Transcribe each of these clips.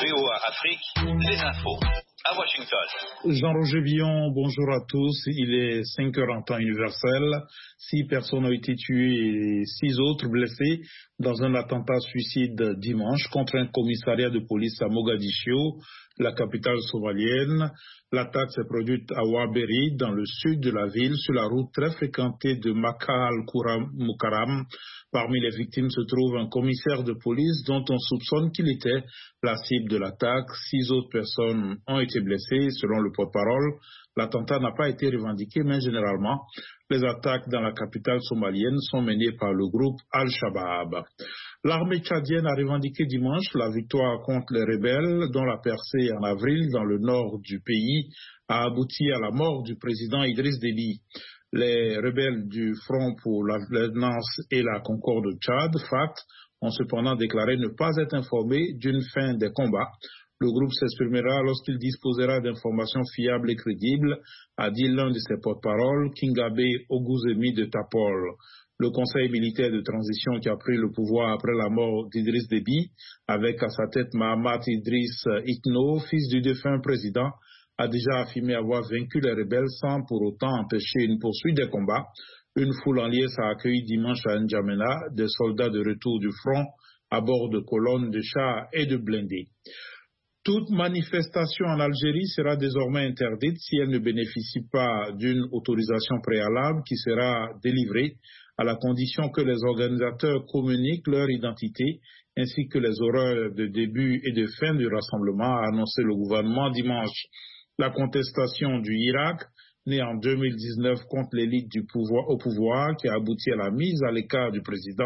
VOA Afrique, les infos. À Washington. Jean-Roger Villon, bonjour à tous. Il est 5 heures en temps universel. 6 personnes ont été tuées et 6 autres blessées dans un attentat suicide dimanche contre un commissariat de police à Mogadiscio, la capitale somalienne. L'attaque s'est produite à Waberi, dans le sud de la ville, sur la route très fréquentée de Makka al-Mukarram. Parmi les victimes se trouve un commissaire de police dont on soupçonne qu'il était la cible de l'attaque. 6 autres personnes ont été blessées, selon le porte-parole. L'attentat n'a pas été revendiqué, mais généralement, les attaques dans la capitale somalienne sont menées par le groupe Al-Shabaab. L'armée tchadienne a revendiqué dimanche la victoire contre les rebelles, dont la percée en avril dans le nord du pays a abouti à la mort du président Idriss Déby. Les rebelles du Front pour l'Alternance et la Concorde de Tchad, FAT, ont cependant déclaré ne pas être informés d'une fin des combats. Le groupe s'exprimera lorsqu'il disposera d'informations fiables et crédibles, a dit l'un de ses porte-paroles, Kingabe Oguzemi de Tapol. Le conseil militaire de transition qui a pris le pouvoir après la mort d'Idriss Déby, avec à sa tête Mahamat Idriss Itno, fils du défunt président, a déjà affirmé avoir vaincu les rebelles sans pour autant empêcher une poursuite des combats. Une foule en liesse a accueilli dimanche à N'Djamena des soldats de retour du front à bord de colonnes de chars et de blindés. Toute manifestation en Algérie sera désormais interdite si elle ne bénéficie pas d'une autorisation préalable qui sera délivrée à la condition que les organisateurs communiquent leur identité ainsi que les horaires de début et de fin du rassemblement, a annoncé le gouvernement dimanche. La contestation du Irak, née en 2019 contre l'élite au pouvoir, qui a abouti à la mise à l'écart du président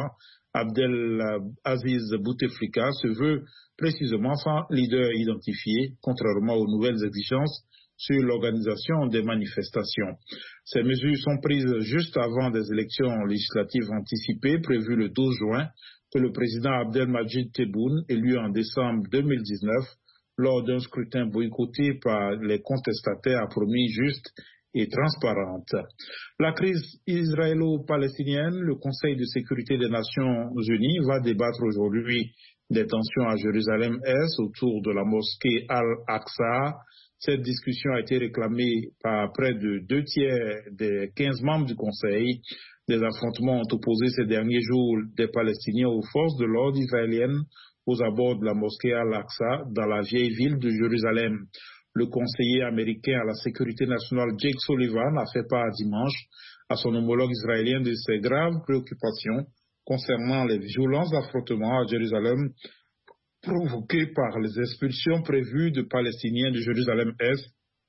Abdelaziz Bouteflika, se veut précisément sans leader identifié, contrairement aux nouvelles exigences sur l'organisation des manifestations. Ces mesures sont prises juste avant des élections législatives anticipées prévues le 12 juin que le président Abdelmadjid Tebboune, élu en décembre 2019, lors d'un scrutin boycotté par les contestataires, a promis juste et transparente. La crise israélo-palestinienne, le Conseil de sécurité des Nations Unies va débattre aujourd'hui des tensions à Jérusalem-Est autour de la mosquée Al-Aqsa. Cette discussion a été réclamée par près de 2 tiers des 15 membres du Conseil. Des affrontements ont opposé ces derniers jours des Palestiniens aux forces de l'ordre israéliennes aux abords de la mosquée Al-Aqsa dans la vieille ville de Jérusalem. Le conseiller américain à la sécurité nationale Jake Sullivan a fait part dimanche à son homologue israélien de ses graves préoccupations concernant les violents affrontements à Jérusalem provoqués par les expulsions prévues de Palestiniens de Jérusalem-Est,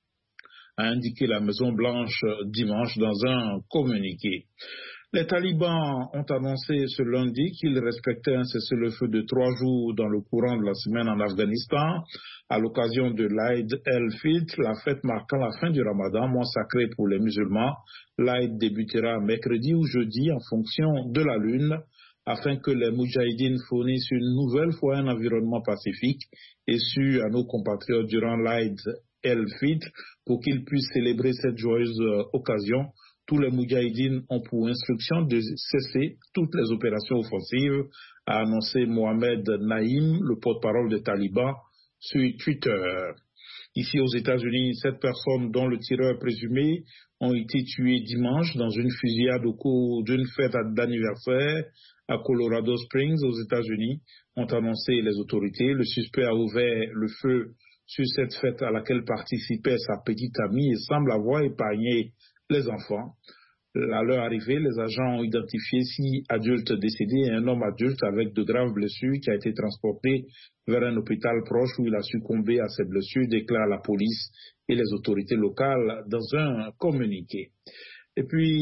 a indiqué la Maison-Blanche dimanche dans un communiqué. Les talibans ont annoncé ce lundi qu'ils respectaient un cessez-le-feu de 3 jours dans le courant de la semaine en Afghanistan à l'occasion de l'Aïd el-Fitr, la fête marquant la fin du Ramadan, mois sacré pour les musulmans. L'Aïd débutera mercredi ou jeudi en fonction de la lune, afin que les Moudjahidines fournissent une nouvelle fois un environnement pacifique et sûr à nos compatriotes durant l'Aïd el-Fitr pour qu'ils puissent célébrer cette joyeuse occasion. Tous les Moudjahidines ont pour instruction de cesser toutes les opérations offensives, a annoncé Mohamed Naïm, le porte-parole des talibans, sur Twitter. Ici aux États-Unis, 7 personnes, dont le tireur présumé, ont été tuées dimanche dans une fusillade au cours d'une fête d'anniversaire à Colorado Springs, aux États-Unis, ont annoncé les autorités. Le suspect a ouvert le feu sur cette fête à laquelle participait sa petite amie et semble avoir épargné les enfants. À leur arrivée, les agents ont identifié 6 adultes décédés et un homme adulte avec de graves blessures qui a été transporté vers un hôpital proche où il a succombé à ses blessures, déclarent la police et les autorités locales dans un communiqué. Et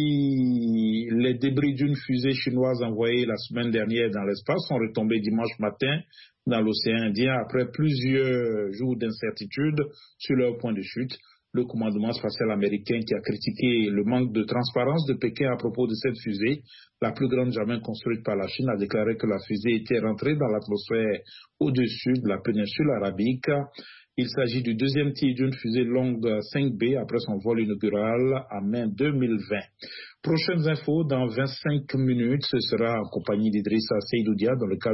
puis, les débris d'une fusée chinoise envoyée la semaine dernière dans l'espace sont retombés dimanche matin dans l'océan Indien après plusieurs jours d'incertitude sur leur point de chute. Le commandement spatial américain, qui a critiqué le manque de transparence de Pékin à propos de cette fusée, la plus grande jamais construite par la Chine, a déclaré que la fusée était rentrée dans l'atmosphère au-dessus de la péninsule arabique. Il s'agit du deuxième tir d'une fusée longue 5B après son vol inaugural en mai 2020. Prochaines infos dans 25 minutes, ce sera en compagnie d'Idrissa Seydoudia dans le cadre